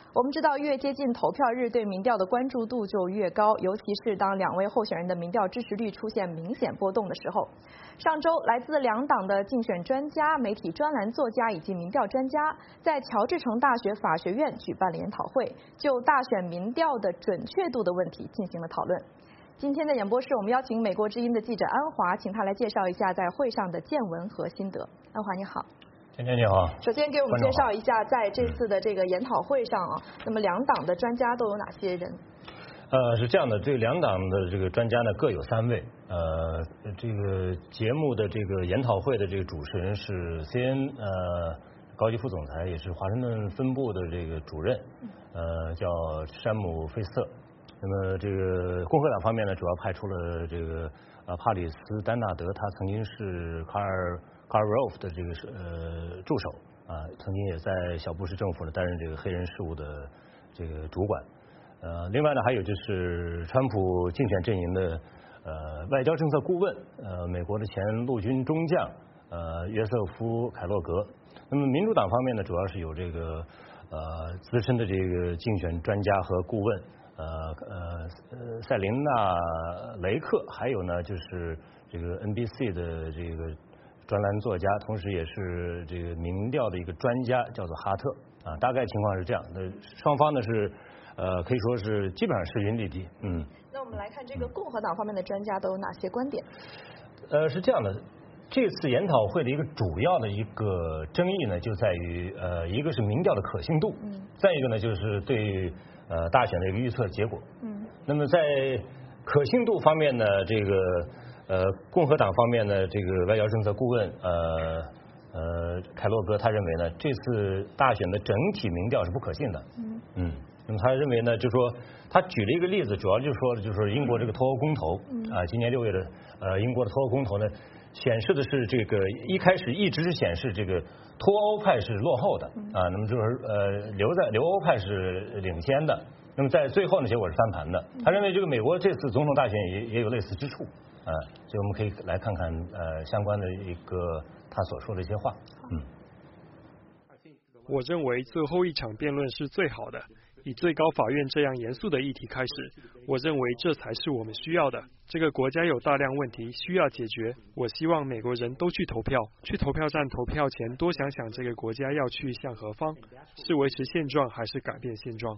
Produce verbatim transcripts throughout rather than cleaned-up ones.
我们知道，越接近投票日，对民调的关注度就越高，尤其是当两位候选人的民调支持率出现明显波动的时候。上周，来自两党的竞选专家、媒体专栏作家以及民调专家，在乔治城大学法学院举办了研讨会，就大选民调的准确度的问题进行了讨论。今天的演播室，我们邀请美国之音的记者安华，请他来介绍一下在会上的见闻和心得。安华，你好。 天天你好。 首先给我们介绍一下，在这次的这个研讨会上啊，那么两党的专家都有哪些人？ 呃，是这样的，这两党的这个专家呢各有三位。呃，这个节目的这个研讨会的这个主持人是 C N N 呃高级副总裁，也是华盛顿分部的这个主任，呃，叫山姆·费斯特。那么这个共和党方面呢，主要派出了这个呃帕里斯·丹纳德，他曾经是卡尔。卡尔·罗夫的这个是呃助手啊，曾经也在小布什政府呢担任这个黑人事务的这个主管。呃，另外呢还有就是川普竞选阵营的呃外交政策顾问，呃美国的前陆军中将呃约瑟夫·凯洛格。那么民主党方面呢，主要是有这个呃资深的这个竞选专家和顾问，呃呃呃塞琳娜·雷克，还有呢就是这个 N B C 的这个。专栏作家，同时也是这个民调的一个专家，叫做哈特啊。大概情况是这样，那双方呢是呃可以说是基本上势均力敌。嗯。 那我们来看这个共和党方面的专家都有哪些观点？ 呃，是这样的，这次研讨会的一个主要的一个争议呢，就在于呃一个是民调的可信度，嗯，再一个呢就是对呃大选的一个预测结果。嗯。那么在可信度方面呢，这个。呃，共和党方面呢，这个外交政策顾问呃呃凯洛格他认为呢，这次大选的整体民调是不可信的。嗯嗯，那么他认为呢，就说他举了一个例子，主要就说了，就是说英国这个脱欧公投啊，今年六月的呃英国的脱欧公投呢，显示的是这个一开始一直是显示这个脱欧派是落后的啊，那么就是呃留在留欧派是领先的，那么在最后呢，结果是翻盘的。他认为这个美国这次总统大选也也有类似之处。呃，所以我们可以来看看呃相关的一个他所说的一些话。嗯， 我认为最后一场辩论是最好的，以最高法院这样严肃的议题开始，我认为这才是我们需要的。这个国家有大量问题需要解决，我希望美国人都去投票，去投票站投票前多想想这个国家要去向何方，是维持现状还是改变现状。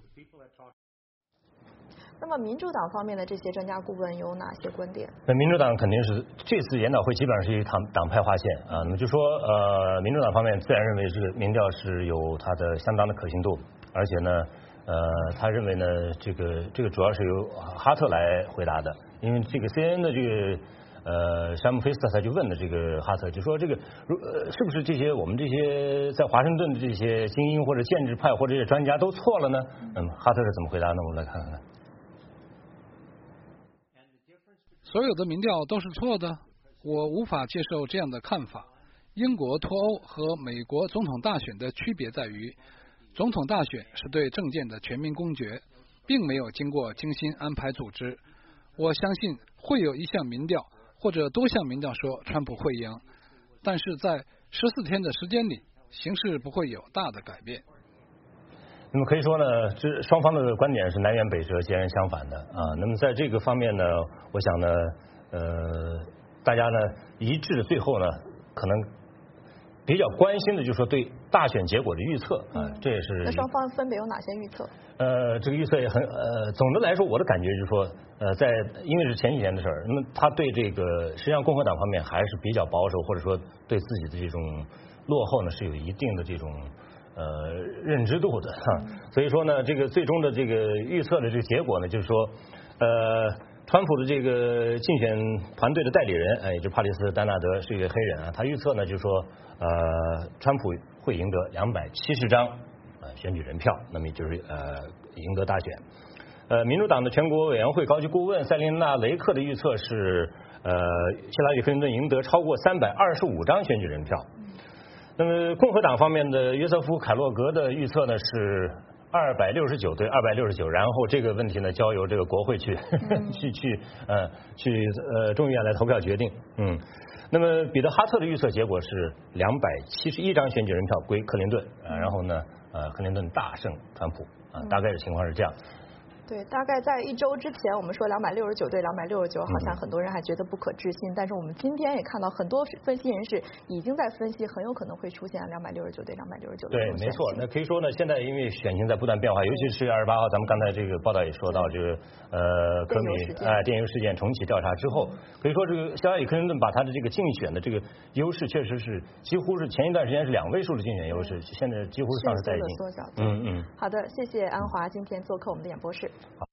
那么民主党方面的这些专家顾问有哪些观点？ 那民主党肯定是这次研讨会基本上是一党党派划线啊。那么就说呃，民主党方面自然认为这个民调是有它的相当的可信度，而且呢，呃，他认为呢，这个这个主要是由哈特来回答的，因为这个 C N N 的这个呃山姆菲斯特他就问了这个哈特，就说这个如呃是不是这些我们这些在华盛顿的这些精英或者建制派或者这些专家都错了呢？那么哈特是怎么回答呢？我们来看看。 所有的民调都是错的，我无法接受这样的看法。英国脱欧和美国总统大选的区别在于，总统大选是对政见的全民公决，并没有经过精心安排组织。我相信会有一项民调或者多项民调说川普会赢，但是在十四天的时间里，形势不会有大的改变。 那么可以说呢，这双方的观点是南辕北辙、截然相反的啊。那么在这个方面呢，我想呢，呃，大家呢一致的最后呢，可能比较关心的就是说对大选结果的预测啊，这也是。 那双方分别有哪些预测？ 呃，这个预测也很呃，总的来说，我的感觉就是说，呃，在因为是前几年的事儿，那么他对这个实际上共和党方面还是比较保守，或者说对自己的这种落后呢是有一定的这种。呃，认知度的哈，所以说呢，这个最终的这个预测的这个结果呢，就是说，呃，川普的这个竞选团队的代理人，哎，也就是帕里斯·丹纳德是一个黑人啊，他预测呢，就是说，呃，川普会赢得两百七十张呃选举人票，那么也就是呃赢得大选。呃，民主党的全国委员会高级顾问塞琳娜·雷克的预测是，呃，希拉里·克林顿赢得超过三百二十五张选举人票。那么共和党方面的约瑟夫·凯洛格的预测呢是二百六十九对二百六十九，然后这个问题呢交由这个国会去去去呃去呃众议院来投票决定。嗯，那么彼得哈特的预测结果是两百七十一张选举人票归克林顿，啊，然后呢呃，克林顿大胜川普啊，大概的情况是这样。 对，大概在一周之前，我们说两百六十九对两百六十九，好像很多人还觉得不可置信。但是我们今天也看到很多分析人士已经在分析，很有可能会出现两百六十九对两百六十九的。 对，没错。那可以说呢，现在因为选情在不断变化，尤其是十月二十八号，咱们刚才这个报道也说到，这个呃，科米哎电邮事件重启调查之后，可以说这个希拉里克林顿把他的这个竞选的这个优势，确实是几乎是前一段时间是两位数的竞选优势，现在几乎是丧失殆尽。 缩小。 嗯嗯。 好的，谢谢安华今天做客我们的演播室。好。